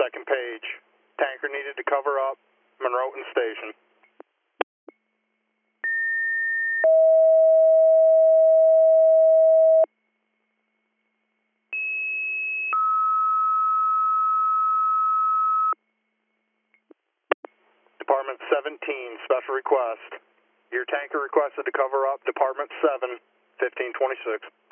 second page. Tanker needed to cover up Monroeton Station. Department 17, special request. Your tanker requested to cover up Department 7, 1526.